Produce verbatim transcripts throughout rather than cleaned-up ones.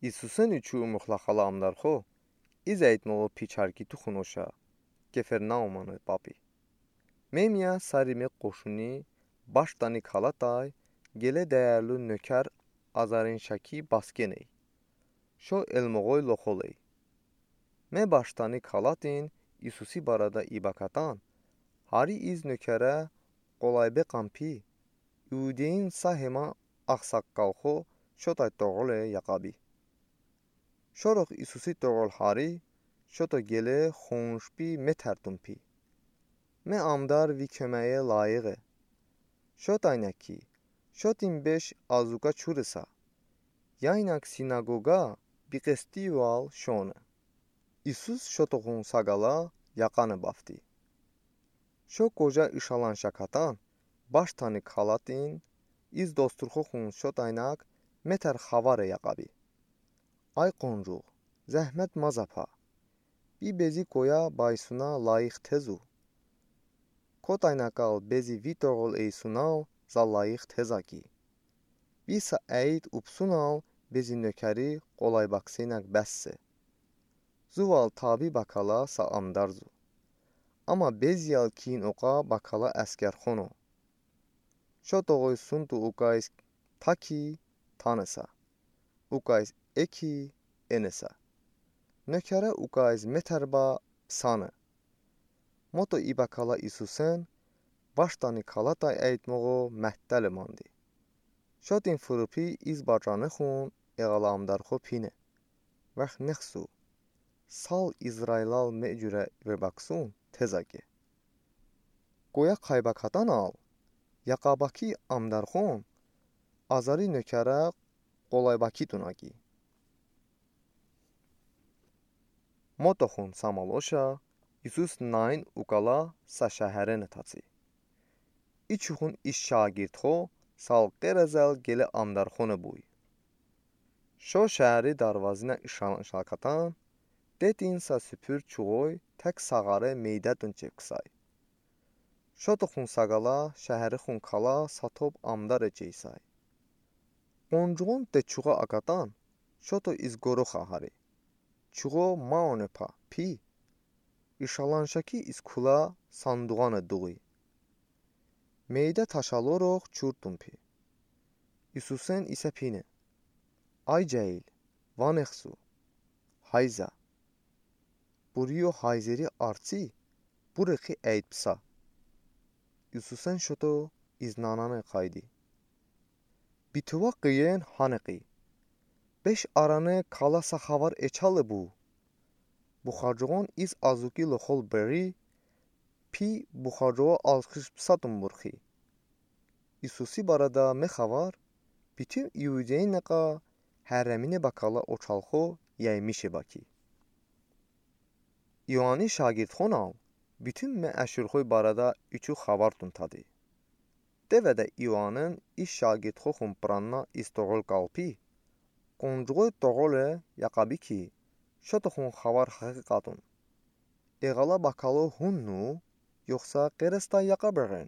Իսուսեն իջու մխլախալա ամդարխո, iz այդնողը պիչարկի թուխնոշա, կեֆերնաումանը պապի։ Մեմիա սարիմե qoşuni baştani kalatay gele değerli nöker azarın şaki baskeney. Şo elmogoy loxoley. Me baştani kalatin İsusi barada ibakatan, hari iz nökere qolaybe kampi, Üdeyin sahema axsaqqalxo şotay toğole yaqabi. Şorox İsusi toğol hari, şoto gele xonşpi metertumpi. Me amdar vi köməyə layiqə. Şot aynaki, şotin beş azuka çurisa. Yaynak sinagoga bi festival şone. İsus şotoxun sagala yaqanı bafti. Şo qoca işalan şakatan, baştani kalatin, iz dosturxoxun şot aynak meter xavare yaqabi. Ay qoncuq, zəhmət mazapa. Bi bezi qoya baysuna layiq tezu. Kot aynakal bezi vitoğol eysunal za layiq tezaki. Bisa əyid upsunal bezi nökəri qolay bakseynak bəsse. Zuval tabi bakala sa amdarzu. Ama bezyal kin oqa bakala əskerxono. Şotoğoy suntu uqays taki tanısa. Uqays eki enesa. Nökərə uqays meterba sanı. Moto ibakala İsusen, baştani kalatay əyitmoğu məhdəli mandi. Şotin fırıpi izbacanı xun eğalamdarxo pine. Vəx nexsu, sal İzrailal mecürə verbaksun tezagi. Qoya qaybakatan al, yaqabaki amdarxon, azari nökərə qolaybaki tunagi. Moto xun samaloşa, İsus nain uqala sa şəhərə taçı. İçuxun iş şagirdxo sal qerəzəl gele amdarxonu buy. Şo şəhəri darvazına işalan şalkatan, detin sa süpür çuğoy tək sağarı meydədün çevqsay. Şotoxun sagala şəhəri xun kala satop amdar eceysay. Qoncuğun de çuğa aqatan, şoto izgoru xahari. Çuğo maonepa pi. İşalanşaki iskula sanduğanı duği. Meydə taşaloroq çurtumpi. İsusen isə pine. Ay cəyil, vanexsu, hayza. Buriyo hayzeri artsi, burexi əydpsa. İsusen şoto iznananı qaydi. Bituva qiyen haneqi. Beş aranı kala saxavar eçalı bu. Buxarcoğun iz azuki loxol beri, pi buxarcoğa alxış psatum burxi. İsusi barada mexavar, bütün İudeyin naqa hərəmini bakala oçalxo yəymişi baki. İoani şagirdxon al, bütün me əşirxoy barada üçü xavartun tadı. Devədə İoanın iş şagirdxoxun pranna istoğol qalpi, qoncuğoy toğole yaqabi ki, şotoxun xavar haqiqatun. Eğala bakalo hunnu, yoxsa qeresta yaqabırın.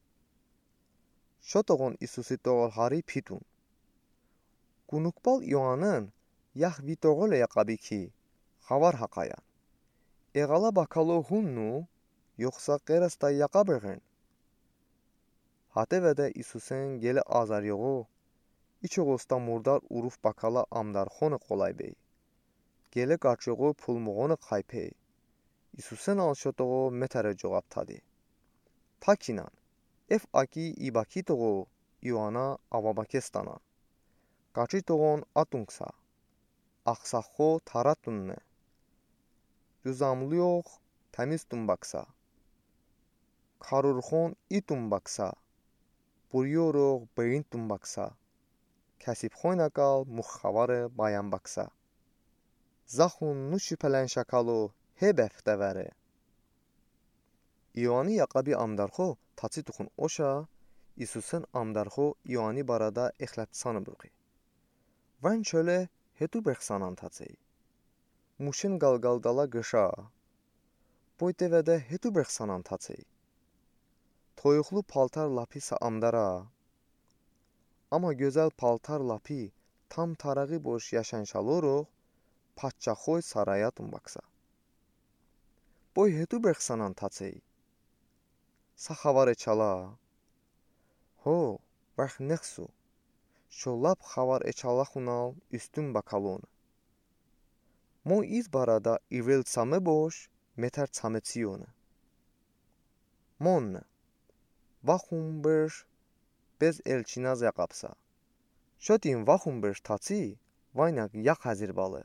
Şotoxun İsusi toğol hari pitun. Qunukbal İoanın yax vitoğole yaqabi ki, xavar haqayan. Eğala bakalo hunnu, yoxsa qeresta yaqabırın. Hatevədə İsusen gele azaryoğu, İçoğosta murdar uruf bakala amdarxonu qolay bey. Gele qaçyoğu pulmuğonu qaypey. İsusen alşotoğu metərə cogab tadı. Takinan, ef aki ibaki toğu İoana avabakestana. Qaçı toğun atunksa. Axsaxo taratunne. Yüzamlı yox, təmiz tumbaksa. Karurxon itumbaksa. Buriyoruq beyin tumbaksa. Kəsibxoynaqal muxxavarı bayan baksa. Zaxun nu şüpələn şakalu hebəftəvəri. İoani yaqabi amdarxo taçı tuxun oşa, İsusen amdarxo İoani barada exlətsanı burqi. Van çölə hetu bexsanan taçı. Muşin qalqaldala qışa. Boy devədə hetu bexsanan taçı. Toyuqlu paltar lapisa amdara. Ama gözəl paltar lapi tam tarağı boş yaşanşalırıq, patçaxoy sarayatın baksa. Boy hetu bexsanan taçey. Saxavar eçala. Ho, bax nexsu. Şolap xavar eçalaxunal üstün bakalon. Mo iz barada ivel çame boş, meter çametsiyon. Mon. Vaxum ber bez elçinaz yaqapsa. Şotin vaxum ber taçi, vaynak yaq hazır balı.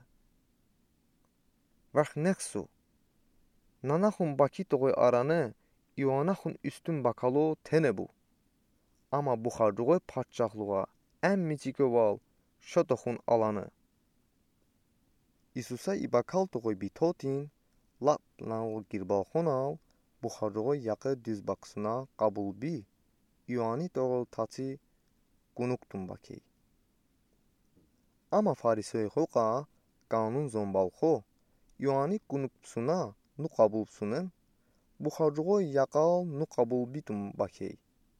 Vax nexsu. Nanaxun baki toğuy aranı, İvanaxun üstün bakalo tene bu. Ama buxarcıqoy patçaqlığa, əmmici göval, şotoxun alanı. İsusa ibakal toğuy bitotin, lap nal girbalxonal, buxarcıqoy yaqı düz baksına qabul bi, İvani toğul taçi qunuktun bakey. Ama farisoy xoqa, qanun zombalxo, İvani qunuksuna nu qabulsunun, buxarcıqoy yaqal nu qabul bitun bakey.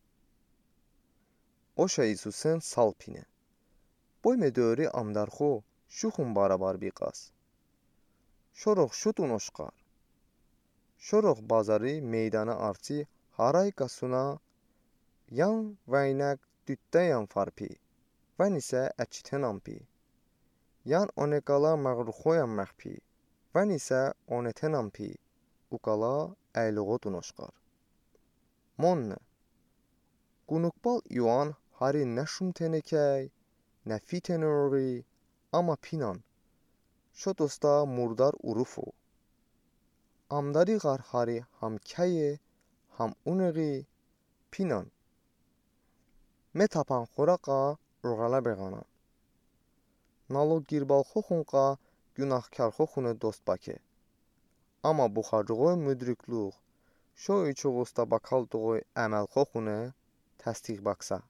Oşa İsusen salpine. Boy medöri amdarxo, şuxun barabar biqas. Şorox şutun oşqar. Şorox bazarı meydana arçı haray qasuna, yan vaynak düttəyan farpi, van isə əçitən ampi. Yan onekala mağruxoyan məxpi, van isə onetən ampi, uqala əyluğotun oşqar. Monne. Qunukbal İvan hari nəşum tenekəy, nəfi tenori, ama pinan. Şotosta murdar urufo. Amdari gar hari ham kəye, ham uneği, pinan. Metapan xoraqa urğala beğanan. Nalo girbal xoxunqa günahkar xoxunu dost bake. Ama buxarcıqoy müdrikluq, şo içoğusta bakal doğuy əməl xoxunu təsdiq baksa.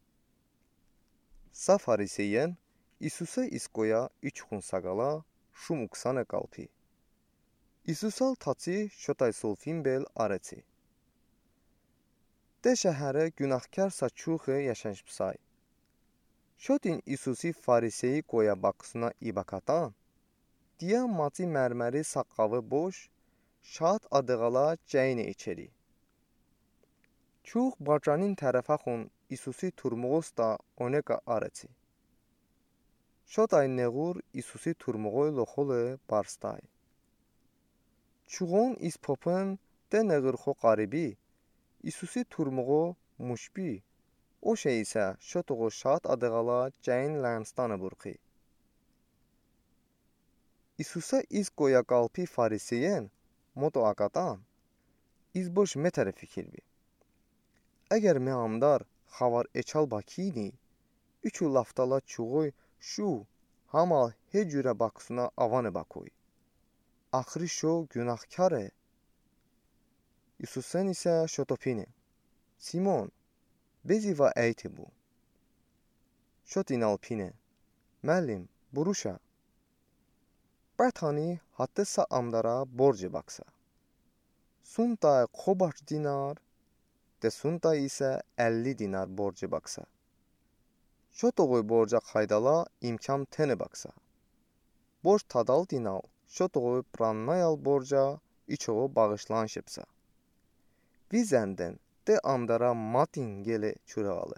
Sa fariseyen İsusa iskoya üç xun sagala şum uksane qalpi. İsusal taçı şotay solfin bel areci. De şəhərə günahkar saçuxı yaşanışpsay. Şotin İsusi fariseyi qoya baksına ibakatan, diya maçı mərməri saqqavı boş, şahat adıqala cəyini içeri. Çox bacanin tərəfəxun İsusi turmuğos da oneka areci. Şotay neğur İsusi turmuğoy loxolu barstay. Çuğun ispopun de neğırxo qaribi, İsusi turmuğu muşbi, o şey isə şotoğu şahat adıqala cəyin lənstanı burqi. İsusa iz qoya qalpi fariseyen, moto aqatan, iz boş metərə fikirbi. Əgər meamdar xavar eçal bakini, üçü laftala çuğuy şu, hamal hecürə baksuna avanı bakoy. Axırı şo günahkarı. İsusen isə şotopini. Simon, beziva eyti bu. Şotin alpine. Məlim, buruşa. Bətani hattesa amdara borcu baksa. Suntay qobaç dinar, de suntay isə əlli dinar borcu baksa. Şotoğuy borca qaydala imkan tene baksa. Borç tadal dinal, şotoğuy prannayal borca içoğu bağışlan şepsa. Vizəndən de amdara matin gele çuralı.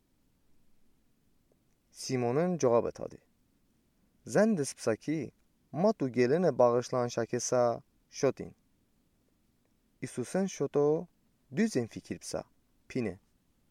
Simonun cavab etadı. Zən despsa ki, matu gelene bağışlan şakesa şotin. İsusen şoto düzen fikirpsa, pine.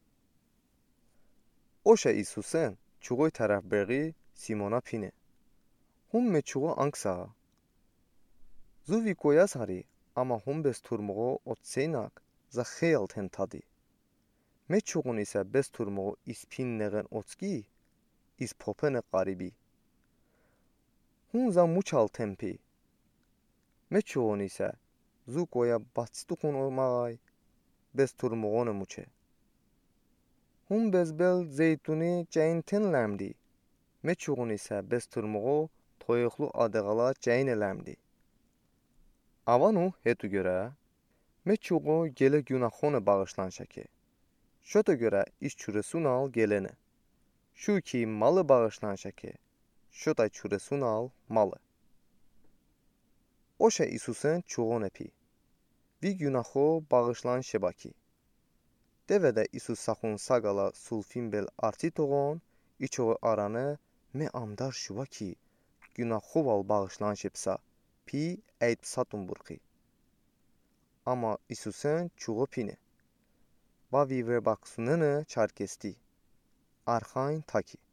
Oşa İsusen çuğuy tərəf bəği Simona pine. Hum me çuğu anksa. Zuvi koyas hari, ama hum bez turmuğu otseynak za xeyal ten tadı. Me çuğun ise bez turmuğu ispin neğen otski, is popene qaribi. Hun za muçal tempi. Me çuğun ise zu koya batstukun olmağay, bez turmuğunu muçe. Hun bez bel zeytuni cəyin tenləmdi. Me çuğun ise bez turmuğu toyuqlu adıqala cəyin eləmdi. Avanu hetu görə, me çuğu gele günahonu bağışlan şəki. Şota görə iş çürəsun al gelene. Şu ki malı bağışlan şeke. Şu da çuresun al malı. Oşa İsus'un çoğun epi. Vi günahı bağışlan şebaki. Devede İsus saxun sagala sulfin bel arti toğun, içoğu aranı me amdar şubaki. Günahı val bağışlan şepsa. Pi eyp satun burki. Ama İsus'un çoğu pini. Va vi ve baksununu çarkesti. Arxayn taki.